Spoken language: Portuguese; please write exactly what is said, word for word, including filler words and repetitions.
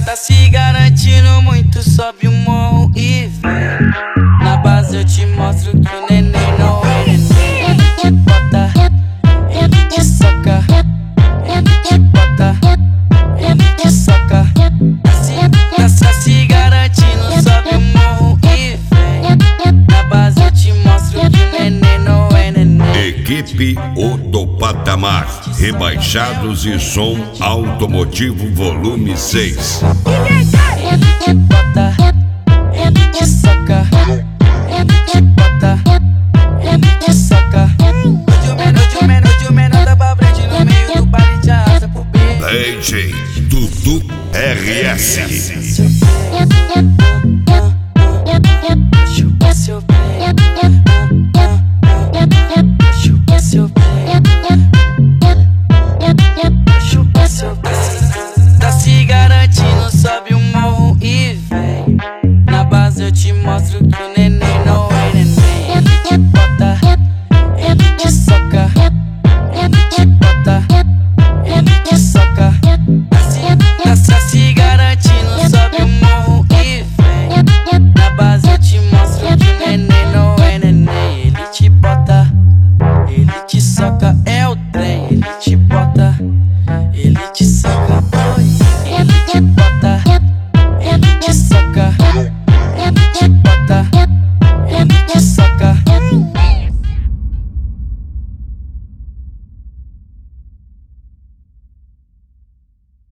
tá se garantindo muito, sobe o morro e vem. Na base eu te mostro que o neném não é neném. Ele te bota, ele te soca, ele te bota, ele te soca. Tá se, tá se garantindo, sobe o morro e vem. Na base eu te mostro que o neném não é neném. Equipe Outro Patamar, rebaixados e som automotivo volume seis. Ele te bota, ele te soca, ele te bota, ele te soca. Hoje o menor, hoje o menor, hoje o menor tá pra frente no meio do baile de arrasta pro B. D J Dudu R S.